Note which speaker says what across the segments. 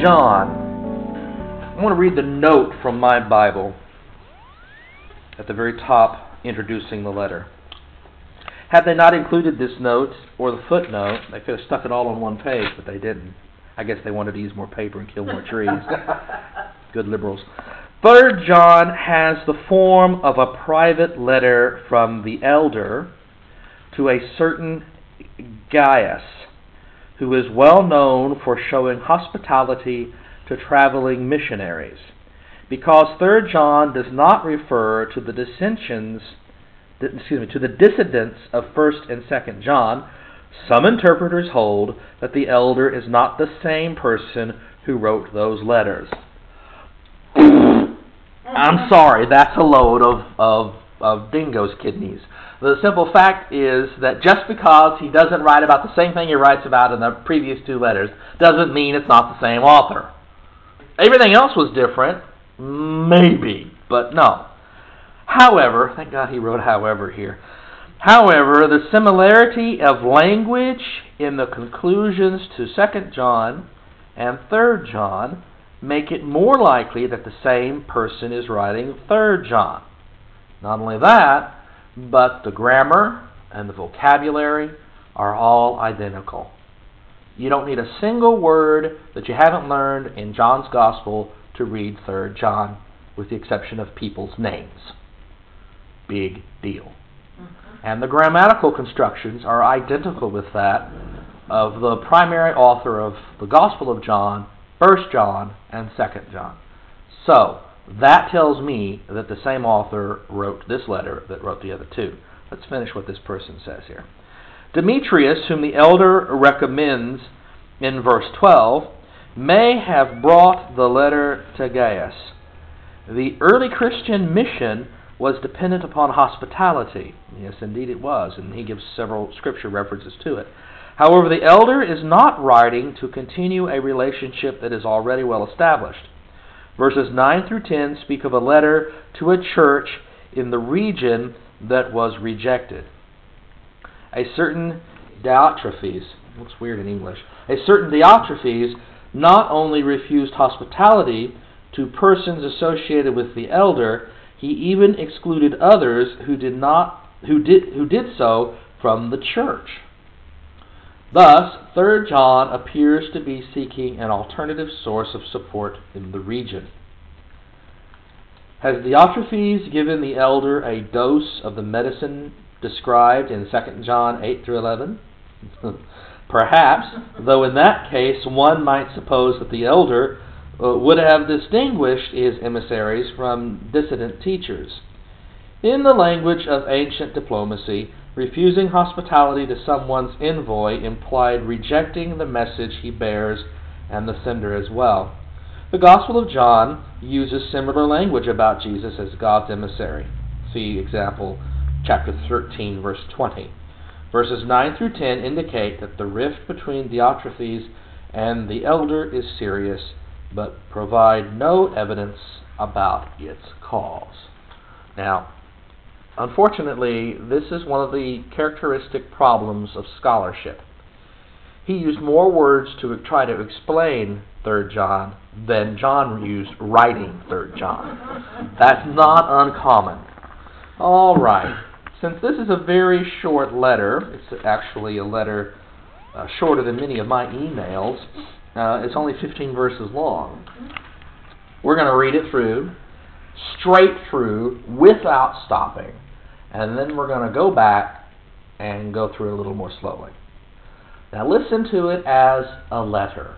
Speaker 1: John. I want to read the note from my Bible at the very top introducing the letter. Had they not included this note or the footnote, they could have stuck it all on one page, but they didn't. I guess they wanted to use more paper and kill more trees. Good liberals. 3 John has the form of a private letter from the elder to a certain Gaius, who is well known for showing hospitality to traveling missionaries. Because 3 John does not refer to the dissidents of 1st and 2nd John, some interpreters hold that the elder is not the same person who wrote those letters. I'm sorry, that's a load of dingo's kidneys. The simple fact is that just because he doesn't write about the same thing he writes about in the previous 2 letters doesn't mean it's not the same author. Everything else was different, maybe, but no. However, thank God he wrote however here. However, the similarity of language in the conclusions to 2 John and 3 John make it more likely that the same person is writing 3 John. Not only that, but the grammar and the vocabulary are all identical. You don't need a single word that you haven't learned in John's Gospel to read 3 John, with the exception of people's names. Big deal. And the grammatical constructions are identical with that of the primary author of the Gospel of John, 1 John, and 2 John. So, that tells me that the same author wrote this letter that wrote the other 2. Let's finish what this person says here. Demetrius, whom the elder recommends in verse 12, may have brought the letter to Gaius. The early Christian mission was dependent upon hospitality. Yes, indeed it was, and he gives several scripture references to it. However, the elder is not writing to continue a relationship that is already well established. Verses 9 through 10 speak of a letter to a church in the region that was rejected. A certain Diotrephes, looks weird in English, a certain Diotrephes not only refused hospitality to persons associated with the elder, he even excluded others who did so from the church. Thus, 3 John appears to be seeking an alternative source of support in the region. Has Diotrephes given the elder a dose of the medicine described in 2 John 8 through 11? Perhaps, though in that case one might suppose that the elder would have distinguished his emissaries from dissident teachers. In the language of ancient diplomacy, refusing hospitality to someone's envoy implied rejecting the message he bears and the sender as well. The Gospel of John uses similar language about Jesus as God's emissary. See example, chapter 13, verse 20. Verses 9 through 10 indicate that the rift between Diotrephes and the elder is serious, but provide no evidence about its cause. Now, unfortunately, this is one of the characteristic problems of scholarship. He used more words to try to explain 3 John than John used writing 3 John. That's not uncommon. All right. Since this is a very short letter, it's actually a letter shorter than many of my emails. It's only 15 verses long. We're going to read it through, straight through, without stopping. And then we're going to go back and go through it a little more slowly. Now listen to it as a letter.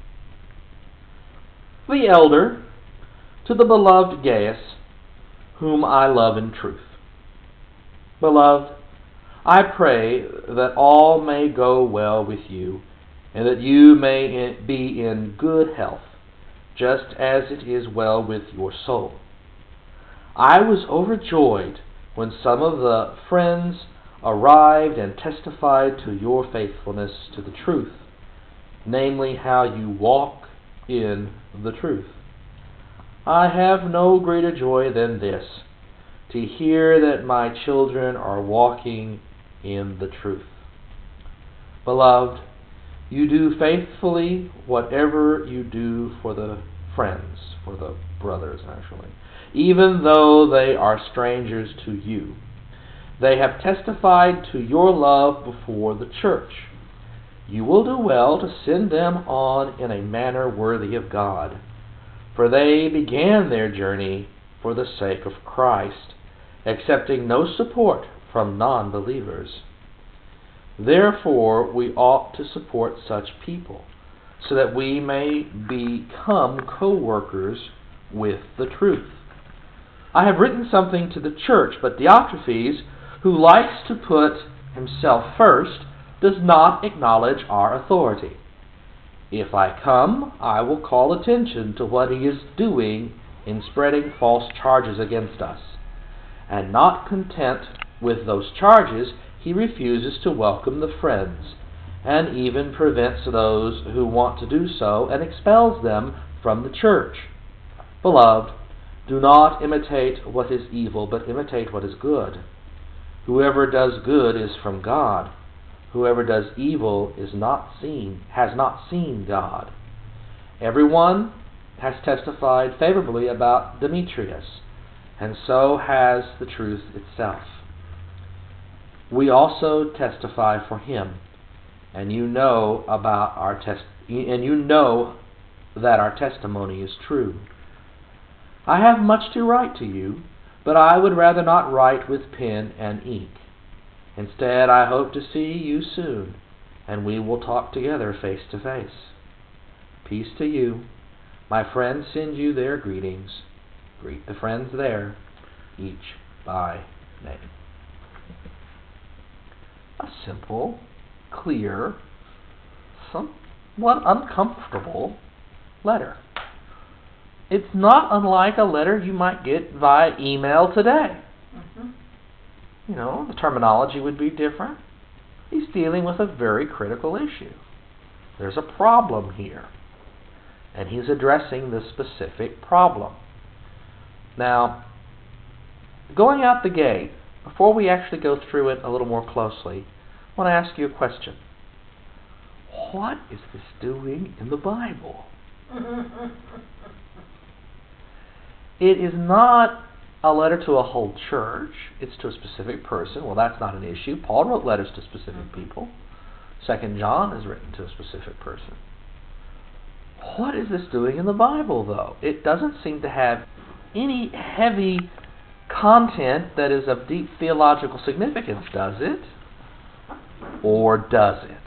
Speaker 1: The elder, to the beloved Gaius, whom I love in truth. Beloved, I pray that all may go well with you, and that you may be in good health, just as it is well with your soul. I was overjoyed when some of the friends arrived and testified to your faithfulness to the truth, namely how you walk in the truth. I have no greater joy than this, to hear that my children are walking in the truth. Beloved, You do faithfully whatever you do for the friends, for the brothers actually, even though they are strangers to you. They have testified to your love before the church. You will do well to send them on in a manner worthy of God, for they began their journey for the sake of Christ, accepting no support from non-believers. Therefore, we ought to support such people, so that we may become co-workers with the truth. I have written something to the church, but Diotrephes, who likes to put himself first, does not acknowledge our authority. If I come, I will call attention to what he is doing in spreading false charges against us. And not content with those charges, he refuses to welcome the friends, and even prevents those who want to do so, and expels them from the church. Beloved, do not imitate what is evil, but imitate what is good. Whoever does good is from God. Whoever does evil has not seen God. Everyone has testified favorably about Demetrius, and so has the truth itself. We also testify for him, and you know that our testimony is true. I have much to write to you, but I would rather not write with pen and ink. Instead, I hope to see you soon, and we will talk together face to face. Peace to you. My friends send you their greetings. Greet the friends there, each by name. A simple, clear, somewhat uncomfortable letter. It's not unlike a letter you might get via email today. You know, the terminology would be different. He's dealing with a very critical issue. There's a problem here, and he's addressing the specific problem. Now, going out the gate, before we actually go through it a little more closely, I want to ask you a question. What is this doing in the Bible? It is not a letter to a whole church. It's to a specific person. Well, that's not an issue. Paul wrote letters to specific people. 2 John is written to a specific person. What is this doing in the Bible, though? It doesn't seem to have any heavy content that is of deep theological significance, does it? Or does it?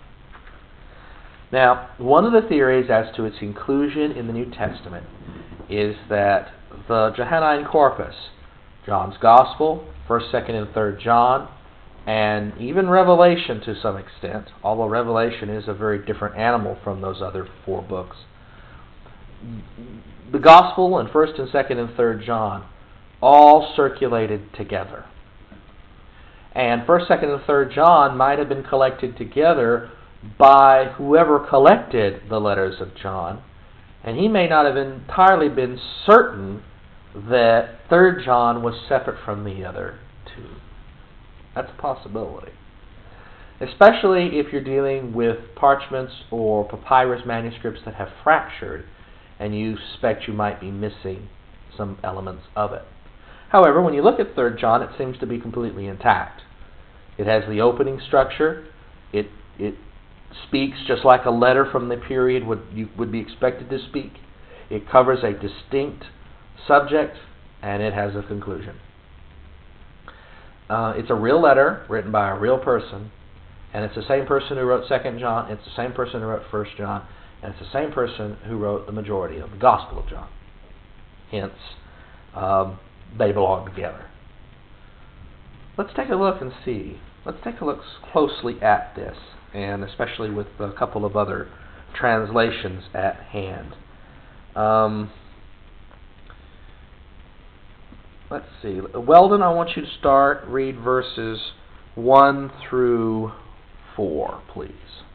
Speaker 1: Now, one of the theories as to its inclusion in the New Testament is that the Johannine corpus, John's Gospel, 1st, 2nd, and 3rd John, and even Revelation to some extent, although Revelation is a very different animal from those other 4 books. The Gospel and 1st and 2nd and 3rd John all circulated together. And 1st, 2nd, and 3rd John might have been collected together by whoever collected the letters of John, and he may not have entirely been certain that 3rd John was separate from the other 2. That's a possibility. Especially if you're dealing with parchments or papyrus manuscripts that have fractured and you suspect you might be missing some elements of it. However, when you look at 3rd John, it seems to be completely intact. It has the opening structure. It speaks just like a letter from the period would be expected to speak. It covers a distinct subject, and it has a conclusion. It's a real letter written by a real person, and it's the same person who wrote 2nd John, it's the same person who wrote 1st John, and it's the same person who wrote the majority of the Gospel of John. Hence, they belong together. Let's take a look and see. Let's take a look closely at this, and especially with a couple of other translations at hand. Let's see. Weldon, I want you to read verses 1 through 4, please.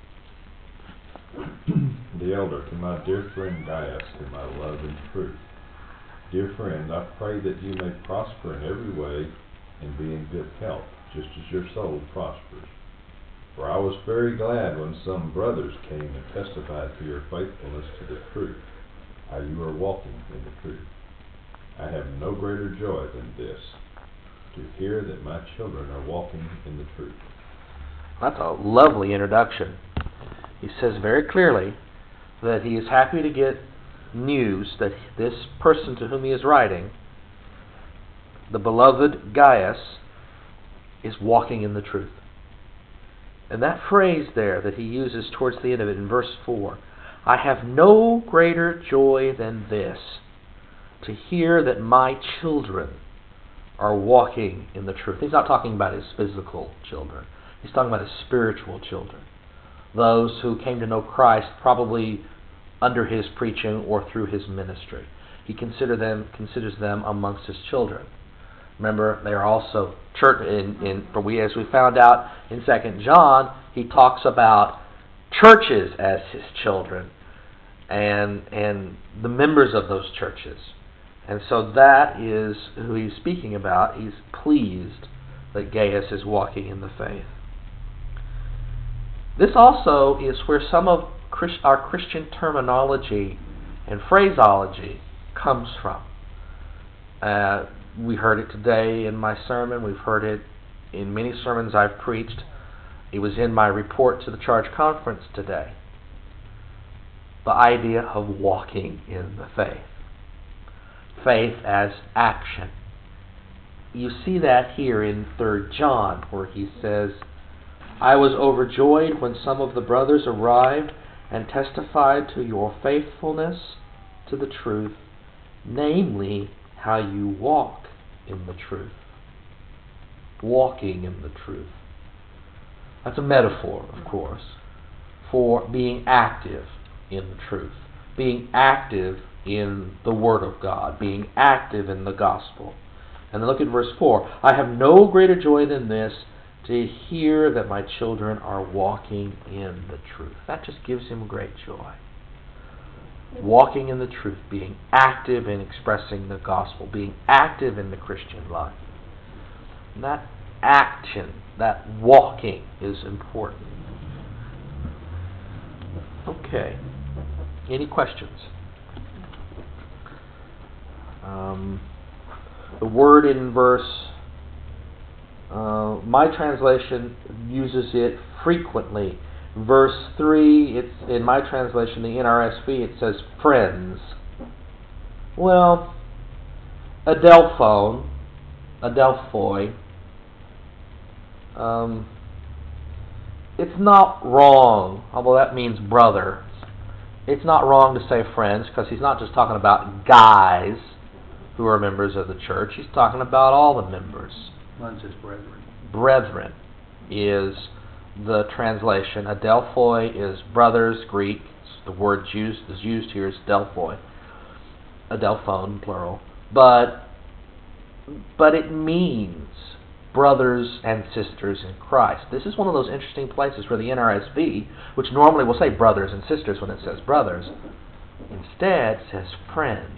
Speaker 2: The elder to my dear friend Gaius, whom I love in truth. Dear friend, I pray that you may prosper in every way and be in good health, just as your soul prospers. For I was very glad when some brothers came and testified to your faithfulness to the truth, how you are walking in the truth. I have no greater joy than this, to hear that my children are walking in the truth.
Speaker 1: That's a lovely introduction. He says very clearly that he is happy to get news that this person to whom he is writing, the beloved Gaius, is walking in the truth. And that phrase there that he uses towards the end of it in verse 4, I have no greater joy than this, to hear that my children are walking in the truth. He's not talking about his physical children. He's talking about his spiritual children. Those who came to know Christ probably under his preaching or through his ministry. He considers them amongst his children. Remember, they are also church. As we found out in 2 John, he talks about churches as his children and the members of those churches. And so that is who he's speaking about. He's pleased that Gaius is walking in the faith. This also is where some of our Christian terminology and phraseology comes from. We heard it today in my sermon. We've heard it in many sermons I've preached. It was in my report to the charge conference today. The idea of walking in the faith. Faith as action. You see that here in 3 John, where he says, I was overjoyed when some of the brothers arrived and testified to your faithfulness to the truth, namely how you walk in the truth. Walking in the truth. That's a metaphor, of course, for being active in the truth, being active in the Word of God, being active in the gospel. And then look at verse 4. I have no greater joy than this, to hear that my children are walking in the truth. That just gives him great joy. Walking in the truth, being active in expressing the gospel, being active in the Christian life. And that action, that walking is important. Okay. Any questions? The word in verse, my translation uses it frequently. Verse 3, it's in my translation, the NRSV, it says friends. Well, adelphoi, it's not wrong, although that means brother. It's not wrong to say friends, because he's not just talking about guys who are members of the church. He's talking about all the members.
Speaker 3: Mine says brethren.
Speaker 1: Brethren is the translation. Adelphoi is brothers, Greek. The word is used here is delphoi. Adelphon, plural. But it means brothers and sisters in Christ. This is one of those interesting places where the NRSV, which normally will say brothers and sisters when it says brothers, instead says friends.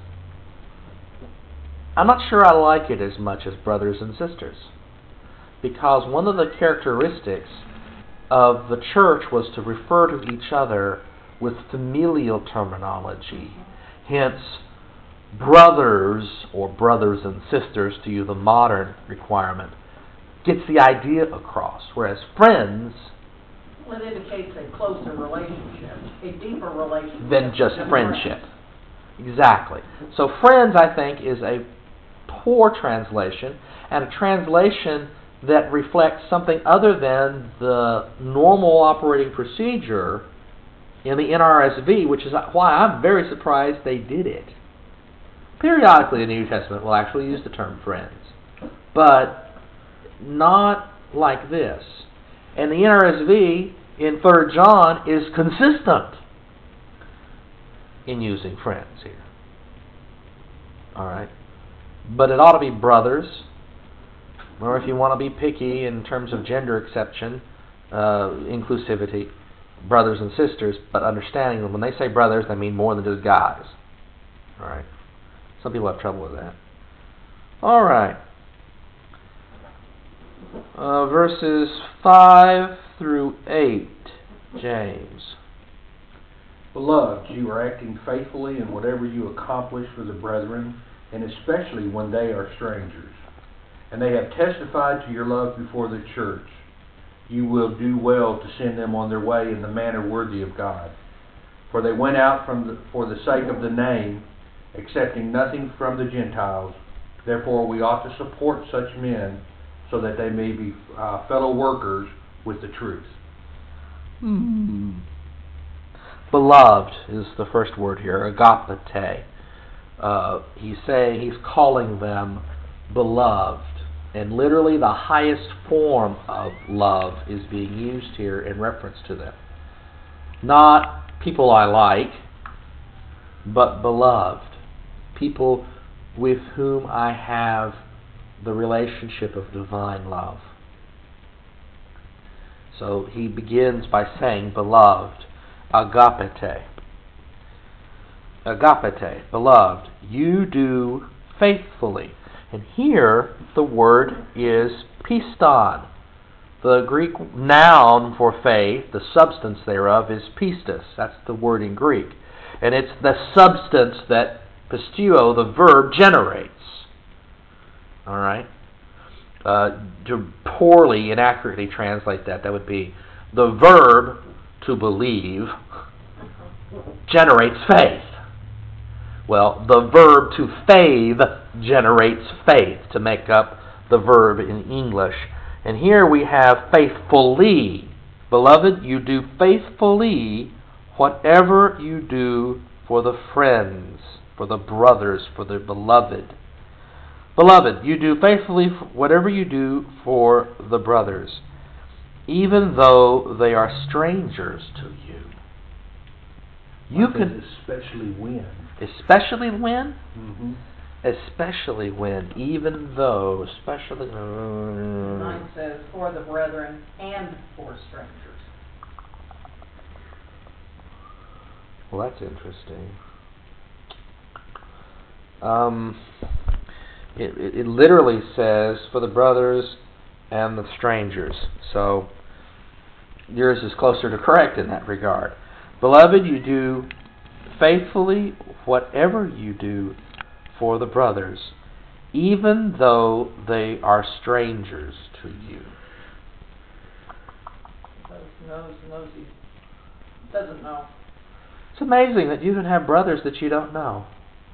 Speaker 1: I'm not sure I like it as much as brothers and sisters, because one of the characteristics of the church was to refer to each other with familial terminology. Hence, brothers, or brothers and sisters, to use the modern requirement, gets the idea across, whereas friends...
Speaker 4: Well, it indicates a closer relationship, a deeper relationship
Speaker 1: than just friendship. Exactly. So friends, I think, is a poor translation, and a translation that reflects something other than the normal operating procedure in the NRSV, which is why I'm very surprised they did it. Periodically, the New Testament will actually use the term friends, but not like this. And the NRSV in 3 John is consistent in using friends here. All right? But it ought to be brothers, or if you want to be picky in terms of gender exception, inclusivity, brothers and sisters, but understanding that when they say brothers, they mean more than just guys. All right? Some people have trouble with that. All right. Verses 5 through 8, James.
Speaker 3: Beloved, you are acting faithfully in whatever you accomplish for the brethren, and especially when they are strangers. And they have testified to your love before the church. You will do well to send them on their way in the manner worthy of God. For they went out for the sake of the name, accepting nothing from the Gentiles. Therefore we ought to support such men, so that they may be fellow workers with the truth.
Speaker 1: Beloved is the first word here, agapete. He's calling them beloved. And literally the highest form of love is being used here in reference to them. Not people I like, but beloved. People with whom I have the relationship of divine love. So he begins by saying, beloved, agapete. Agapete, beloved, you do faithfully. And here the word is piston. The Greek noun for faith, the substance thereof, is pistis. That's the word in Greek. And it's the substance that pisteuo, the verb, generates. All right? To poorly, inaccurately translate that would be the verb to believe generates faith. Well, the verb to faith generates faith, to make up the verb in English. And here we have faithfully. Beloved, you do faithfully whatever you do for the friends, for the brothers, for the beloved. Beloved, you do faithfully whatever you do for the brothers, even though they are strangers to you. You can
Speaker 3: especially when.
Speaker 1: Especially when?
Speaker 3: Mm-hmm.
Speaker 1: Especially when, even though, especially...
Speaker 4: Mine says, for the brethren and for strangers.
Speaker 1: Well, that's interesting. It literally says, for the brothers and the strangers. So, yours is closer to correct in that regard. Beloved, you do faithfully whatever you do for the brothers, even though they are strangers to you.
Speaker 4: Knows he doesn't know.
Speaker 1: It's amazing that you can have brothers that you don't know.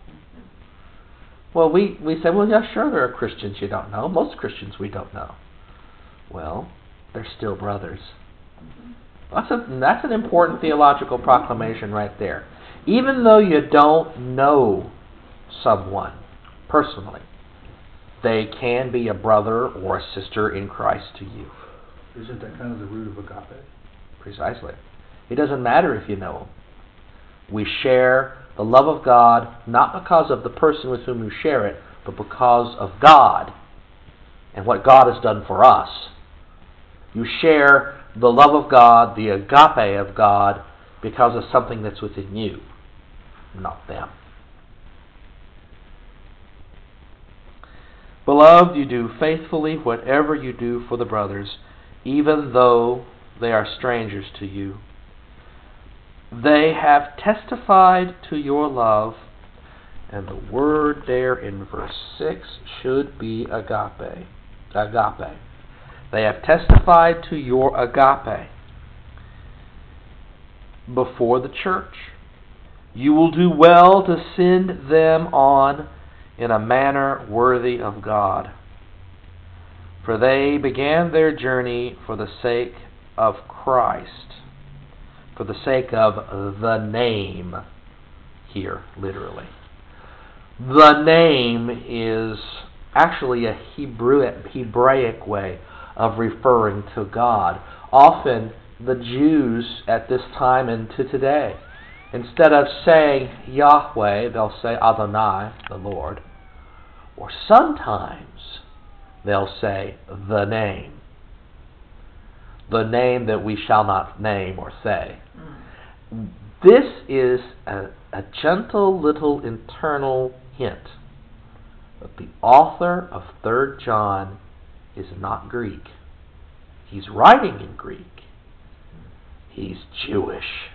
Speaker 1: Well, we say, well, yeah, sure, there are Christians you don't know. Most Christians we don't know. Well, they're still brothers. That's an important theological proclamation right there. Even though you don't know someone personally, they can be a brother or a sister in Christ to you.
Speaker 3: Isn't that kind of the root of agape?
Speaker 1: Precisely. It doesn't matter if you know them. We share the love of God not because of the person with whom you share it, but because of God and what God has done for us. You share the love of God, the agape of God, because of something that's within you, not them. Beloved, you do faithfully whatever you do for the brothers, even though they are strangers to you. They have testified to your love, and the word there in verse 6 should be agape. Agape. They have testified to your agape before the church. You will do well to send them on in a manner worthy of God. For they began their journey for the sake of Christ, for the sake of the name here, literally. The name is actually a Hebraic way of referring to God. Often the Jews at this time and to today, instead of saying Yahweh, they'll say Adonai, the Lord. Or sometimes they'll say the name. The name that we shall not name or say. This is a gentle little internal hint that the author of 3 John is not Greek. He's writing in Greek, he's Jewish.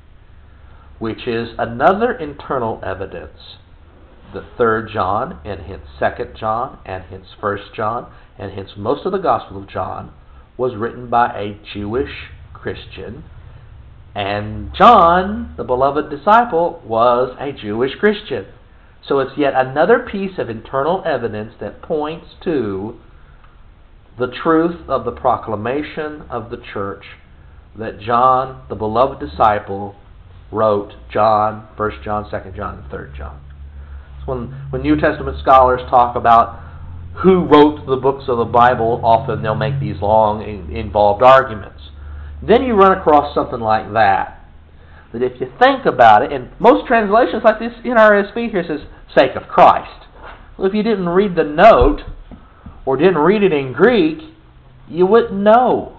Speaker 1: Which is another internal evidence. The 3rd John, and hence 2nd John, and hence 1st John, and hence most of the Gospel of John was written by a Jewish Christian. And John, the beloved disciple, was a Jewish Christian. So it's yet another piece of internal evidence that points to the truth of the proclamation of the church that John, the beloved disciple, wrote John, 1 John, 2 John, and 3 John. So when New Testament scholars talk about who wrote the books of the Bible, often they'll make these long, involved arguments. Then you run across something like that. That if you think about it, and most translations like this NRSV here says, sake of Christ. Well, if you didn't read the note, or didn't read it in Greek, you wouldn't know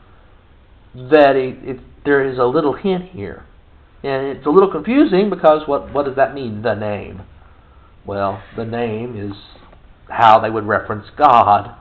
Speaker 1: that there is a little hint here. And it's a little confusing because what does that mean, the name? Well, the name is how they would reference God.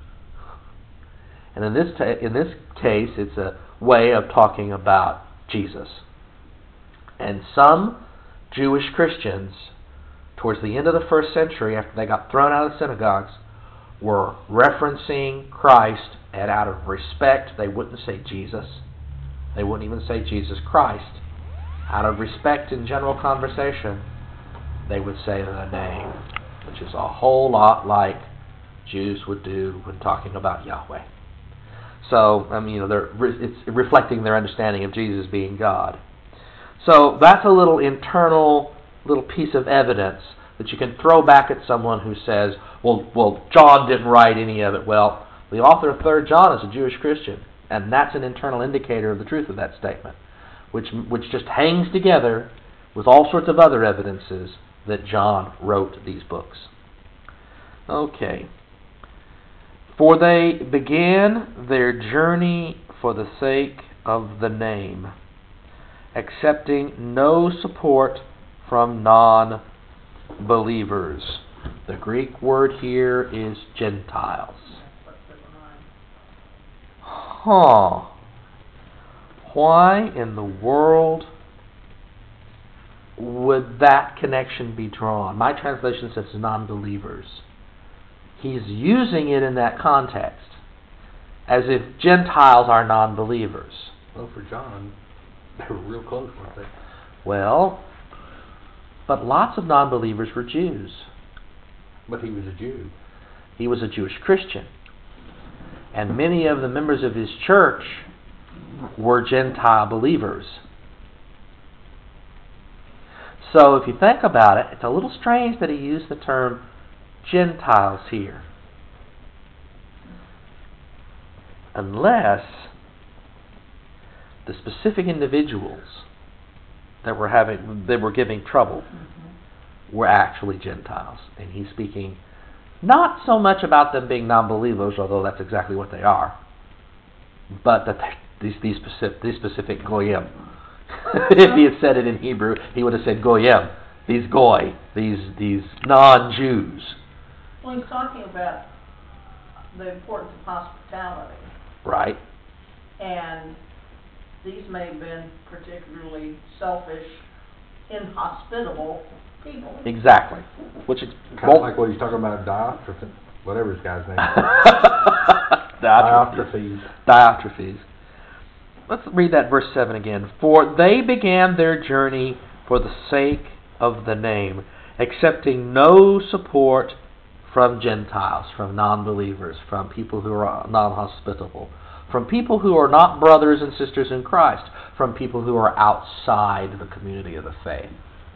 Speaker 1: And in this case, it's a way of talking about Jesus. And some Jewish Christians, towards the end of the 1st century, after they got thrown out of the synagogues, were referencing Christ, and out of respect, they wouldn't say Jesus. They wouldn't even say Jesus Christ. Out of respect in general conversation, they would say the name, which is a whole lot like Jews would do when talking about Yahweh. So, it's reflecting their understanding of Jesus being God. So that's a little internal little piece of evidence that you can throw back at someone who says, well, John didn't write any of it. Well, the author of 3 John is a Jewish Christian, and that's an internal indicator of the truth of that statement, which just hangs together with all sorts of other evidences that John wrote these books. Okay. For they began their journey for the sake of the name, accepting no support from non-believers. The Greek word here is Gentiles. Why in the world would that connection be drawn? My translation says non-believers. He's using it in that context, as if Gentiles are non-believers.
Speaker 3: Well, for John, they were real close, weren't they?
Speaker 1: Well, but lots of non-believers were Jews.
Speaker 3: But he was a Jew.
Speaker 1: He was a Jewish Christian. And many of the members of his church were Gentile believers. So if you think about it, it's a little strange that he used the term Gentiles here. Unless the specific individuals that were giving trouble were actually Gentiles. And he's speaking not so much about them being non-believers, although that's exactly what they are, but that these specific goyim. If he had said it in Hebrew, he would have said goyim, these goy, these non-Jews.
Speaker 4: Well, he's talking about the importance of hospitality.
Speaker 1: Right.
Speaker 4: And these may have been particularly selfish, inhospitable people.
Speaker 1: Exactly. Which is
Speaker 3: kind of like what he's talking about, Diotrephes, whatever his guy's name is.
Speaker 1: Diotrephes. Let's read that verse 7 again. For they began their journey for the sake of the name, accepting no support from Gentiles, from non-believers, from people who are non-hospitable, from people who are not brothers and sisters in Christ, from people who are outside the community of the faith.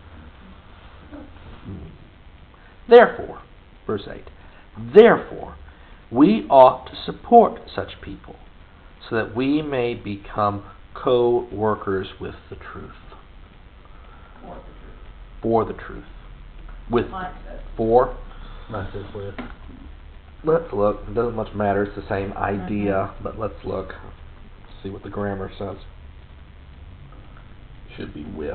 Speaker 1: Therefore, verse 8, therefore, we ought to support such people so that we may become co-workers with the truth. For the truth. With. For.
Speaker 3: Mine says with.
Speaker 1: Let's look. It doesn't much matter. It's the same idea, but let's look. See what the grammar says. Should be with.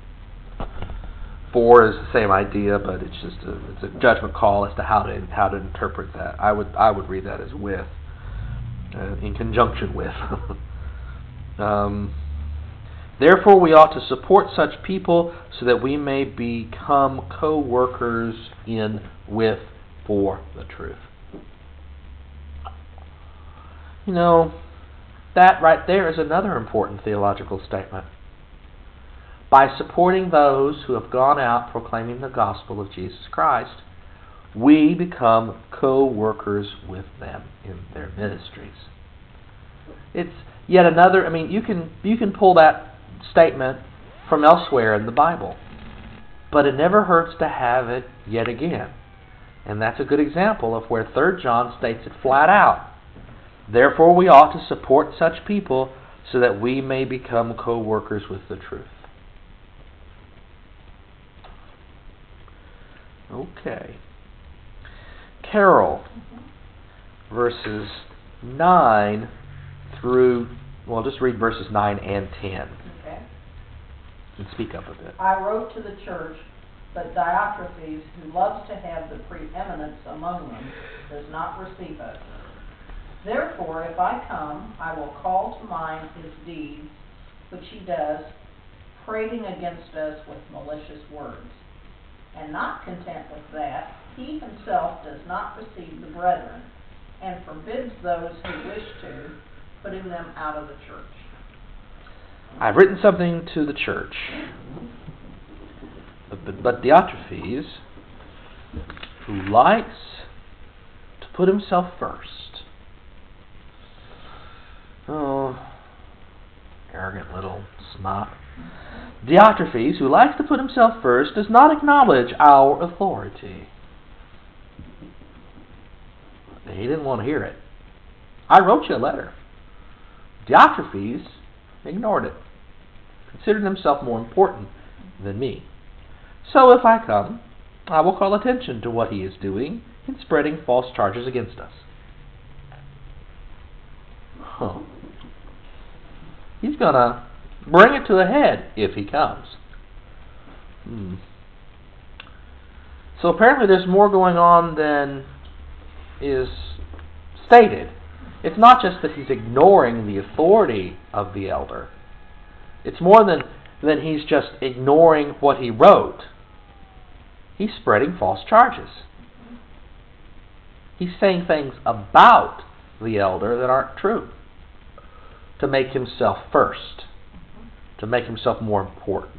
Speaker 1: For is the same idea, but it's just it's a judgment call as to how to interpret that. I would read that as with, in conjunction with. Therefore, we ought to support such people so that we may become co-workers in, with, for the truth. You know, that right there is another important theological statement. By supporting those who have gone out proclaiming the gospel of Jesus Christ, we become co-workers with them in their ministries. It's yet another, you can pull that statement from elsewhere in the Bible, but it never hurts to have it yet again. And that's a good example of where 3 John states it flat out. Therefore, we ought to support such people so that we may become co-workers with the truth. Okay. Carol, verses 9 through, well, just read verses 9 and 10.
Speaker 4: Okay.
Speaker 1: And speak up a bit.
Speaker 4: I wrote to the church, but Diotrephes, who loves to have the preeminence among them, does not receive us. Therefore, if I come, I will call to mind his deeds, which he does, prating against us with malicious words. And not content with that, he himself does not receive the brethren, and forbids those who wish to, putting them out of the church.
Speaker 1: I've written something to the church, but Diotrephes, who likes to put himself first. Oh, arrogant little snot. Diotrephes, who likes to put himself first, does not acknowledge our authority. He didn't want to hear it. I wrote you a letter. Diotrephes ignored it, considered himself more important than me. So if I come, I will call attention to what he is doing in spreading false charges against us. Huh. He's going to bring it to a head if he comes. So apparently there's more going on than is stated. It's not just that he's ignoring the authority of the elder. It's more than he's just ignoring what he wrote. He's spreading false charges. He's saying things about the elder that aren't true, to make himself first, to make himself more important.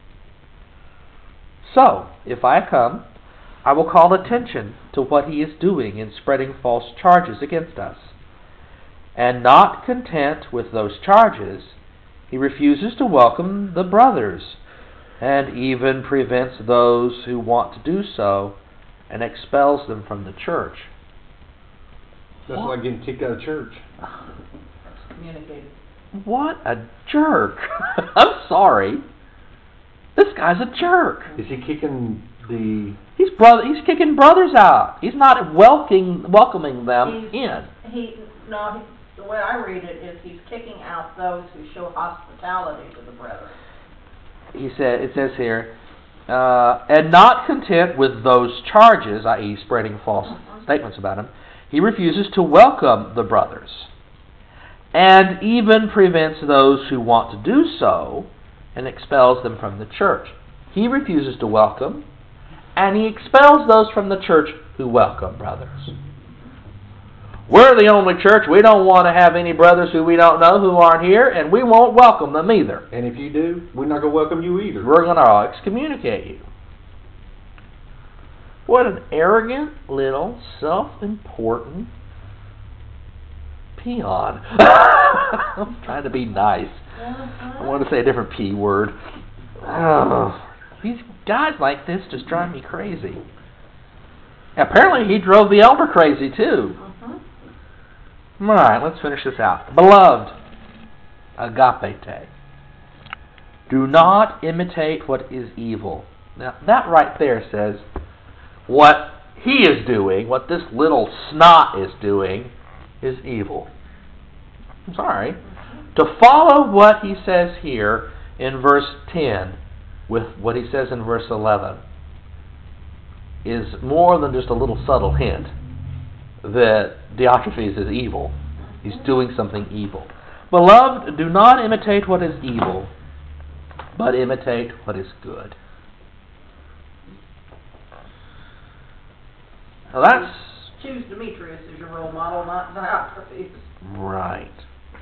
Speaker 1: So, if I come, I will call attention to what he is doing in spreading false charges against us. And not content with those charges, he refuses to welcome the brothers, and even prevents those who want to do so, and expels them from the church.
Speaker 3: That's like getting kicked out of church.
Speaker 4: Communicated.
Speaker 1: What a jerk. I'm sorry. This guy's a jerk.
Speaker 3: Is he kicking the...
Speaker 1: He's kicking brothers out. He's not welcoming them in.
Speaker 4: The way I read it is he's kicking out those who show hospitality to the brethren.
Speaker 1: It says here, and not content with those charges, i.e. spreading false statements about him, he refuses to welcome the brothers, and even prevents those who want to do so, and expels them from the church. He refuses to welcome, and he expels those from the church who welcome brothers. We're the only church. We don't want to have any brothers who we don't know who aren't here, and we won't welcome them either.
Speaker 3: And if you do, we're not going to welcome you either.
Speaker 1: We're going to excommunicate you. What an arrogant, little, self-important peon. I'm trying to be nice. I want to say a different P word. Oh, these guys like this just drive me crazy. Apparently he drove the elder crazy too. Alright, let's finish this out. Beloved, agapete, do not imitate what is evil. Now, that right there says what he is doing, what this little snot is doing, is evil. I'm sorry. To follow what he says here in verse 10 with what he says in verse 11 is more than just a little subtle hint that Diotrephes is evil. He's doing something evil. Beloved, do not imitate what is evil, but imitate what is good. Now that's
Speaker 4: Choose Demetrius as your role model, not Diotrephes.
Speaker 1: right.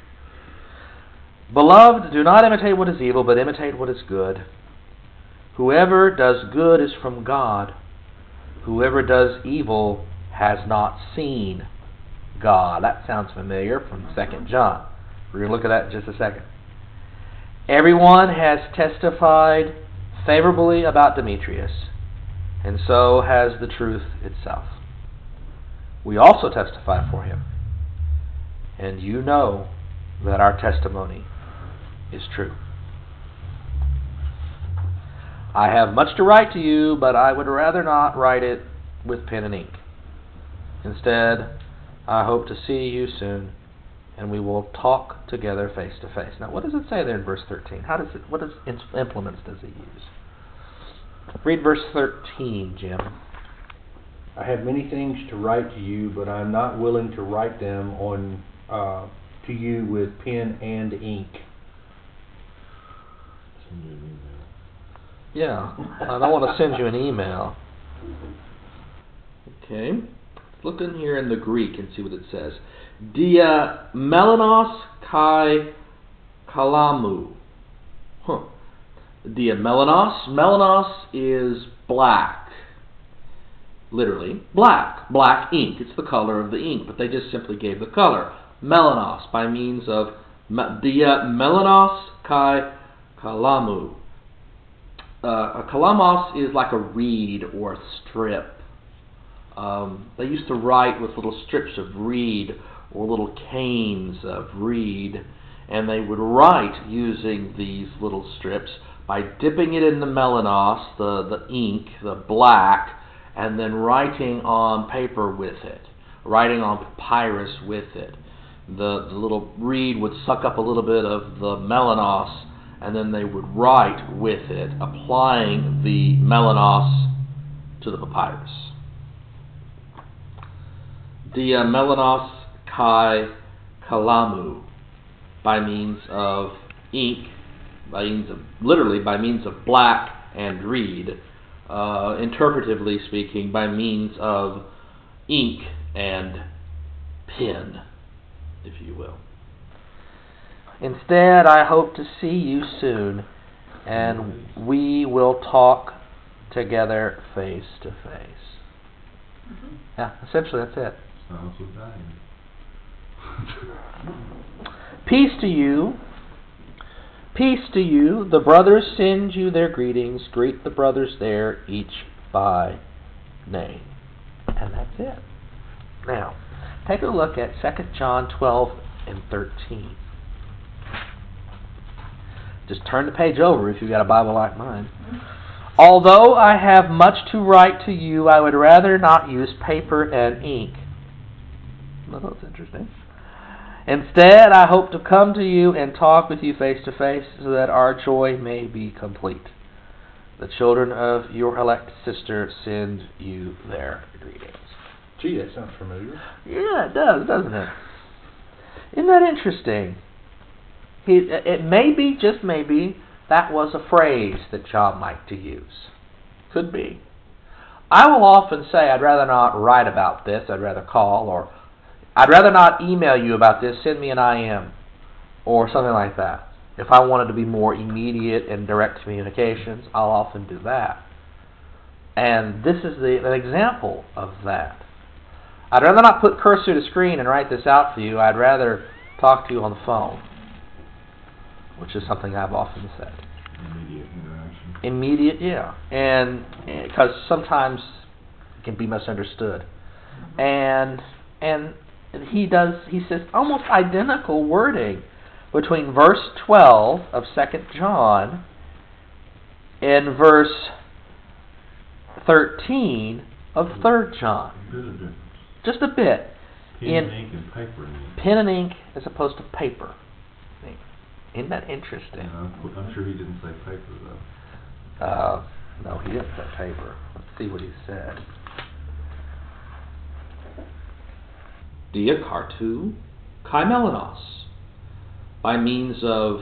Speaker 1: Beloved, do not imitate what is evil, but imitate what is good. Whoever does good is from God. Whoever does evil has not seen God. That sounds familiar from 2 John. We're going to look at that in just a second. Everyone has testified favorably about Demetrius, and so has the truth itself. We also testify for him, and you know that our testimony is true. I have much to write to you, but I would rather not write it with pen and ink. Instead, I hope to see you soon, and we will talk together face to face. Now, what does it say there in verse 13? What implements does it use? Read verse 13, Jim.
Speaker 3: I have many things to write to you, but I am not willing to write them to you with pen and ink.
Speaker 2: Send you an email.
Speaker 1: Yeah, I don't want to send you an email. Okay, look in here in the Greek and see what it says. Dia melanos kai kalamu. Dia melanos. Melanos is black. Literally, black. Black ink. It's the color of the ink, but they just simply gave the color. Melanos, by means of dia melanos kai kalamu. A kalamos is like a reed or a strip. They used to write with little strips of reed or little canes of reed, and they would write using these little strips by dipping it in the melanos, the ink, the black, and then writing on paper with it, writing on papyrus with it. The little reed would suck up a little bit of the melanos, and then they would write with it, applying the melanos to the papyrus. Dia melanos kai kalamu, by means of ink, literally by means of black and reed, interpretively speaking, by means of ink and pen, if you will. Instead, I hope to see you soon, and we will talk together face to face. Yeah, essentially that's it.
Speaker 2: Sounds so dying.
Speaker 1: Peace to you. Peace to you. The brothers send you their greetings. Greet the brothers there, each by name. And that's it. Now, take a look at 2 John 12 and 13. Just turn the page over if you've got a Bible like mine. Although I have much to write to you, I would rather not use paper and ink. Well, that's interesting. Instead, I hope to come to you and talk with you face to face so that our joy may be complete. The children of your elect sister send you their greetings.
Speaker 3: Gee, that sounds familiar.
Speaker 1: Yeah, it does, doesn't it? Isn't that interesting? It may be, just maybe, that was a phrase that John liked to use. Could be. I will often say, I'd rather not write about this, I'd rather call, or I'd rather not email you about this, send me an IM, or something like that. If I wanted to be more immediate and direct communications, I'll often do that. And this is an example of that. I'd rather not put cursor to screen and write this out for you, I'd rather talk to you on the phone, which is something I've often said.
Speaker 2: Immediate interaction.
Speaker 1: Immediate, yeah. And because sometimes it can be misunderstood. And he says almost identical wording between verse 12 of 2 John and verse 13 of 3 John.
Speaker 2: A bit of difference.
Speaker 1: Just a bit.
Speaker 2: Pen and ink and paper and ink.
Speaker 1: Pen and ink as opposed to paper. Isn't that interesting?
Speaker 2: Yeah, I'm sure he didn't say paper, though.
Speaker 1: No, he didn't say paper. Let's see what he said. Dia kartu kai melanos, by means of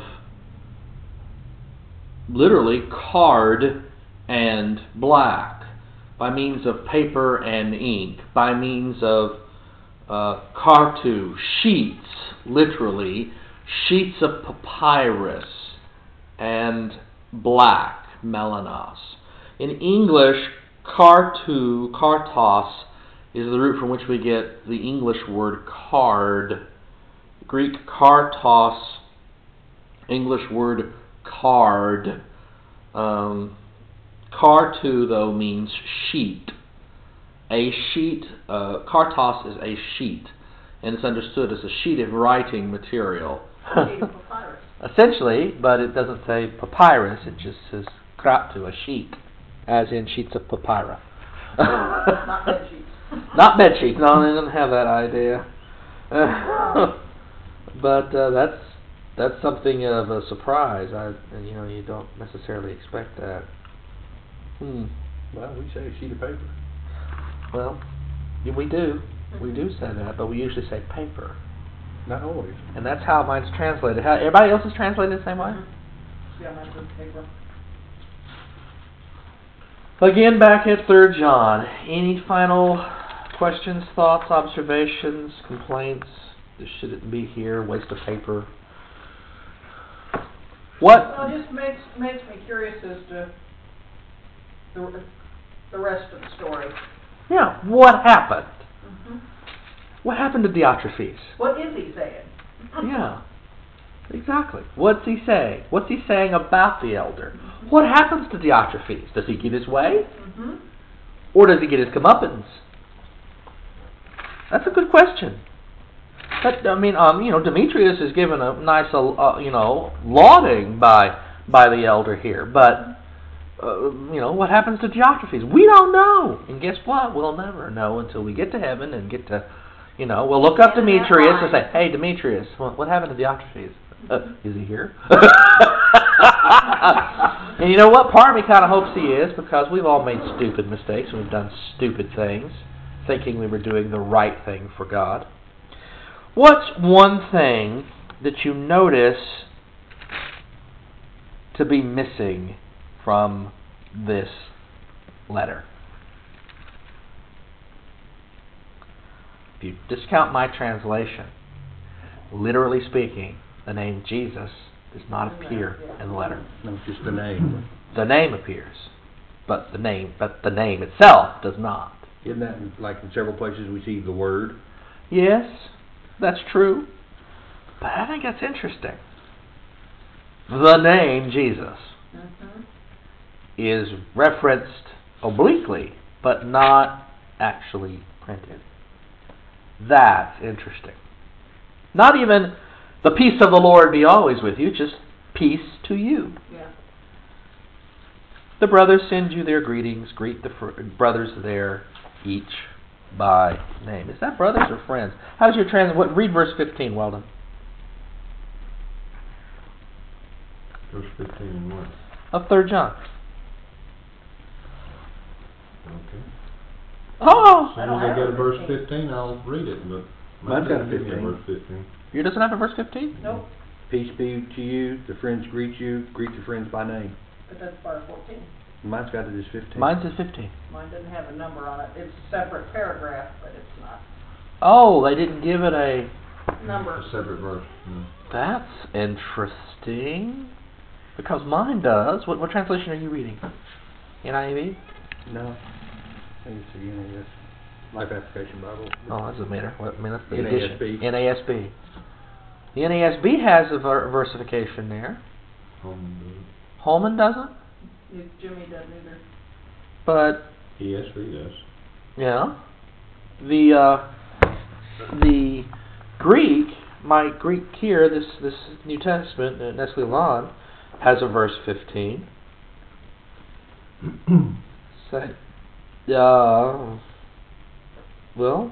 Speaker 1: literally card and black, by means of paper and ink, by means of kartu, sheets, literally, sheets of papyrus, and black, melanos. In English, kartos, is the root from which we get the English word card. Greek kartos, English word card. Kartu, though, means sheet. A sheet, kartos is a sheet, and it's understood as a sheet of writing material.
Speaker 4: Sheet of papyrus.
Speaker 1: Essentially, but it doesn't say papyrus, it just says kratu, a sheet, as in sheets of papyrus.
Speaker 4: Not bed sheets.
Speaker 1: Not bed sheets, no, they didn't have that idea. But that's something of a surprise. You don't necessarily expect that.
Speaker 3: Well, we say a sheet of paper.
Speaker 1: Well, we do say that, but we usually say paper.
Speaker 3: Not always.
Speaker 1: And that's how mine's translated. How everybody else is translated the same way?
Speaker 4: Yeah, mine's with paper.
Speaker 1: Again, back at 3 John. Any final questions, thoughts, observations, complaints? This shouldn't be here. Waste of paper. What?
Speaker 4: Well, it just makes me curious as to the rest of the story.
Speaker 1: Yeah, what happened?
Speaker 4: Mm-hmm.
Speaker 1: What happened to Diotrephes?
Speaker 4: What is he saying?
Speaker 1: Yeah, exactly. What's he saying? What's he saying about the elder? What happens to Diotrephes? Does he get his way?
Speaker 4: Mm-hmm.
Speaker 1: Or does he get his comeuppance? That's a good question. But, Demetrius is given a nice, lauding by the elder here. But, what happens to Diotrephes? We don't know. And guess what? We'll never know until we get to heaven and get to, we'll look up Demetrius and say, hey, Demetrius, what happened to Diotrephes? Is he here? And you know what? Part of me kind of hopes he is, because we've all made stupid mistakes. We've done stupid things, thinking we were doing the right thing for God. What's one thing that you notice to be missing from this letter? If you discount my translation, literally speaking, the name Jesus does not appear in the letter.
Speaker 3: No, just the name.
Speaker 1: The name appears, but the name itself does not.
Speaker 3: Isn't that like in several places we see the word?
Speaker 1: Yes, that's true. But I think that's interesting. The name Jesus is referenced obliquely, but not actually printed. That's interesting. Not even the peace of the Lord be always with you, just peace to you.
Speaker 4: Yeah.
Speaker 1: The brothers send you their greetings. Greet the brothers there, each by name. Is that brothers or friends? How's your read verse 15, Weldon.
Speaker 2: Verse 15 and what?
Speaker 1: Of 3 John.
Speaker 2: Okay.
Speaker 1: Oh!
Speaker 2: As soon as I get to verse 15, I'll read it, but
Speaker 3: Mine's got a
Speaker 2: doesn't give me
Speaker 3: 15.
Speaker 2: verse 15.
Speaker 1: Yours doesn't have a verse 15?
Speaker 4: Nope,
Speaker 3: Peace be to you. The friends greet you. Greet your friends by name.
Speaker 4: but that's part 14.
Speaker 3: Mine's got it as 15.
Speaker 1: Mine says 15.
Speaker 4: Mine doesn't have a number on it. It's a separate paragraph, but it's not
Speaker 1: Oh, they didn't give it a...
Speaker 4: number.
Speaker 2: A separate verse.
Speaker 1: That's interesting. Because mine does. What translation are you reading? NIV?
Speaker 3: No. I think it's the NAS. Life Application Bible.
Speaker 1: Oh, that doesn't matter. That's the
Speaker 3: NASB.
Speaker 1: edition. NASB. The NASB has a versification there. Holman doesn't?
Speaker 4: Jimmy doesn't either.
Speaker 1: But,
Speaker 2: ESV does.
Speaker 1: yeah. The Greek, my Greek here, this New Testament, Nestle-Aland, has a verse 15. Well,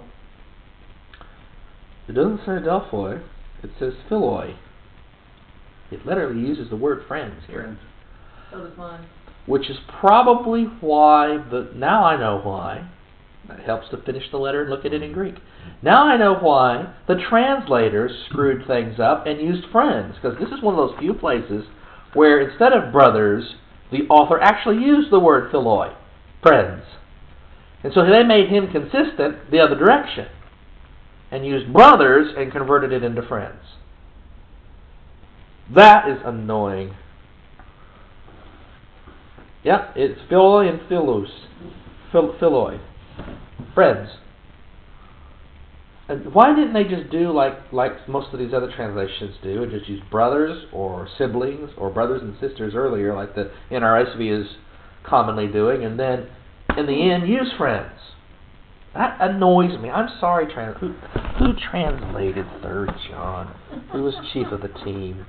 Speaker 1: it doesn't say Adelphoi, it says Philoi. It literally uses the word friends here.
Speaker 4: Friends. So does mine.
Speaker 1: Which is probably why, now I know why, That helps to finish the letter and look at it in Greek. Now I know why the translators screwed things up and used friends, because this is one of those few places where instead of brothers, the author actually used the word philoi, friends. And so they made him consistent the other direction and used brothers and converted it into friends. That is annoying. Yeah, it's philoi and philos. Philoi. Friends. And why didn't they just do like most of these other translations do, and just use brothers or siblings or brothers and sisters earlier, like the NRSV is commonly doing, and then in the end use friends? That annoys me. I'm sorry, who translated 3rd John? Who was chief of the team?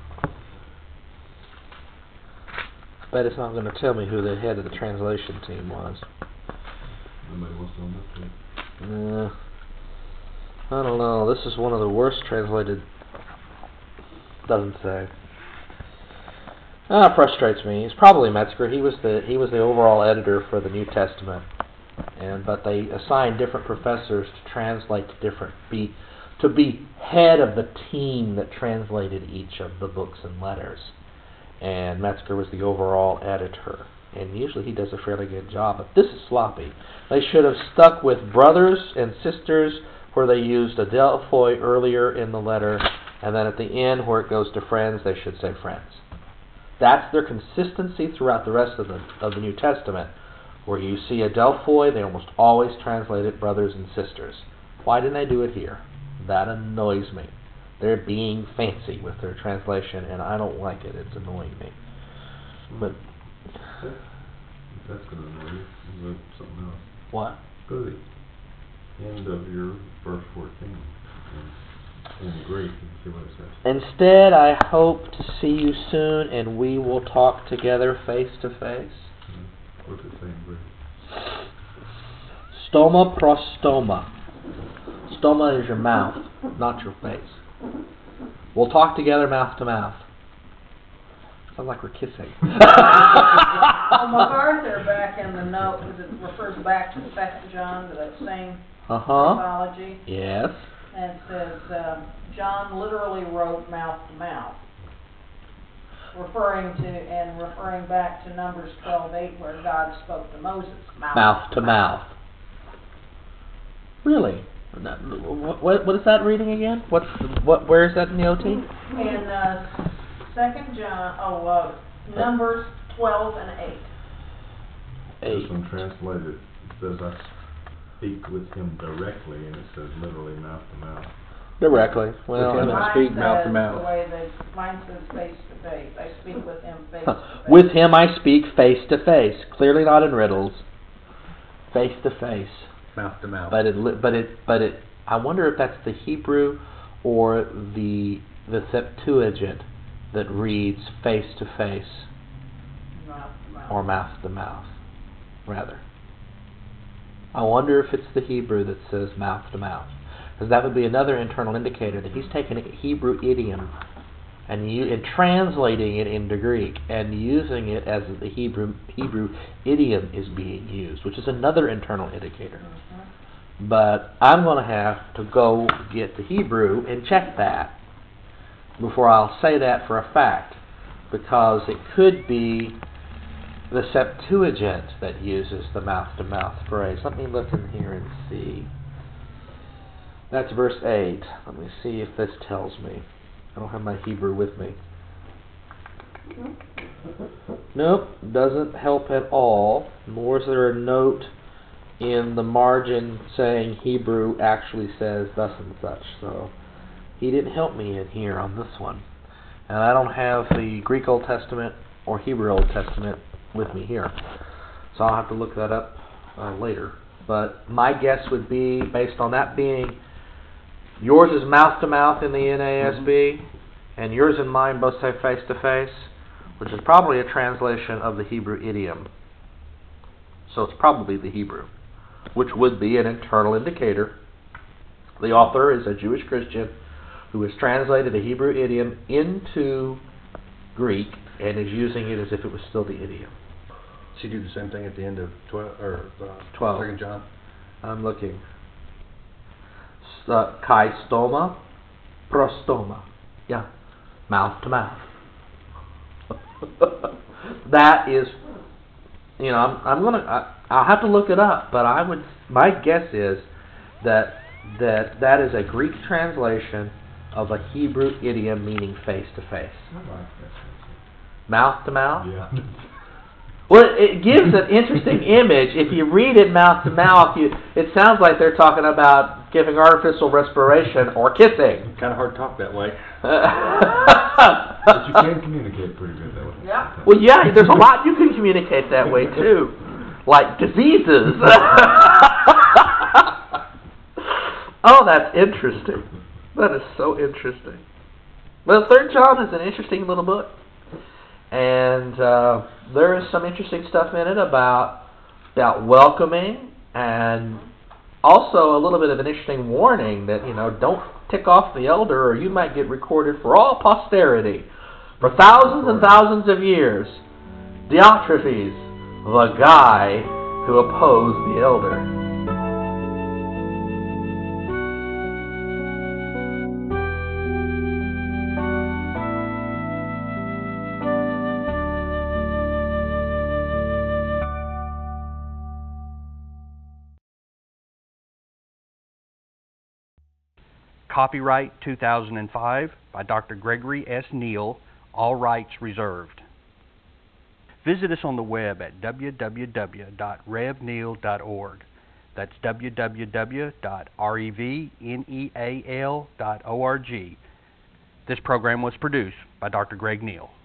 Speaker 1: I bet it's not going to tell me who the head of the translation team was.
Speaker 2: Nobody wants to know that.
Speaker 1: I don't know. This is one of the worst translated. Doesn't say. Frustrates me. It's probably Metzger. He was the overall editor for the New Testament, but they assigned different professors to translate to be head of the team that translated each of the books and letters. And Metzger was the overall editor. And usually he does a fairly good job, but this is sloppy. They should have stuck with brothers and sisters where they used adelphoi earlier in the letter, and then at the end where it goes to friends, they should say friends. That's their consistency throughout the rest of the New Testament. Where you see adelphoi, they almost always translate it brothers and sisters. Why didn't they do it here? That annoys me. They're being fancy with their translation, and I don't like it. It's annoying me. But
Speaker 2: that's going to annoy you. Look something else.
Speaker 1: What?
Speaker 2: Go to the end of your verse 14 in Greek and see what it says.
Speaker 1: Instead, I hope to see you soon, and we will talk together face to face.
Speaker 2: What's it say in Greek?
Speaker 1: Stoma pros stoma. Stoma is your mouth, not your face. We'll talk together mouth to mouth. Sounds like we're kissing.
Speaker 4: Well, MacArthur back in the note, because it refers back to 2 John, to that same mythology.
Speaker 1: Yes.
Speaker 4: And it says, John literally wrote mouth to mouth, referring back to Numbers 12:8, where God spoke to Moses
Speaker 1: mouth to mouth. Really? What is that reading again? Where is that in the OT?
Speaker 4: In 2 John, Numbers 12 and 8.
Speaker 2: This one translated, it says, I speak with him directly, and it says literally mouth to mouth.
Speaker 1: Directly. Well,
Speaker 3: I speak mouth to mouth.
Speaker 4: Mine says face to face. I speak with him face to face.
Speaker 1: With him I speak face to face. Clearly not in riddles. Face to face.
Speaker 3: Mouth to mouth.
Speaker 1: But it. I wonder if that's the Hebrew or the Septuagint that reads face to face, or mouth to mouth, rather. I wonder if it's the Hebrew that says mouth to mouth, because that would be another internal indicator that he's taken a Hebrew idiom and translating it into Greek and using it as the Hebrew idiom is being used, which is another internal indicator. But I'm going to have to go get the Hebrew and check that before I'll say that for a fact, because it could be the Septuagint that uses the mouth-to-mouth phrase. Let me look in here and see. That's verse 8. Let me see if this tells me. I don't have my Hebrew with me. Nope, doesn't help at all. Nor is there a note in the margin saying Hebrew actually says thus and such. So he didn't help me in here on this one. And I don't have the Greek Old Testament or Hebrew Old Testament with me here. So I'll have to look that up later. But my guess would be, based on that being, yours is mouth to mouth in the NASB, and yours and mine both say face to face, which is probably a translation of the Hebrew idiom. So it's probably the Hebrew, which would be an internal indicator. The author is a Jewish Christian who has translated a Hebrew idiom into Greek and is using it as if it was still the idiom.
Speaker 3: Does he do the same thing at the end of 12?
Speaker 1: 12.
Speaker 3: 2 John?
Speaker 1: I'm looking. Kystoma, prostoma. Yeah, mouth to mouth. That is, I'll have to look it up, but my guess is that is a Greek translation of a Hebrew idiom meaning face to face.
Speaker 2: I like that.
Speaker 1: Mouth to mouth?
Speaker 2: Yeah.
Speaker 1: Well, it gives an interesting image. If you read it mouth to mouth, it sounds like they're talking about giving artificial respiration or kissing.
Speaker 3: Kind of hard to talk that way.
Speaker 2: But you can communicate pretty good that way.
Speaker 4: Yeah.
Speaker 1: Well, yeah, there's a lot you can communicate that way too, like diseases. Oh, that's interesting. That is so interesting. Well, 3rd John is an interesting little book, and there is some interesting stuff in it about welcoming, and also a little bit of an interesting warning that don't tick off the elder, or you might get recorded for all posterity for thousands and thousands of years. Diotrephes, the guy who opposed the elder.
Speaker 5: Copyright 2005 by Dr. Gregory S. Neal, all rights reserved. Visit us on the web at www.revneal.org. That's www.revneal.org. This program was produced by Dr. Greg Neal.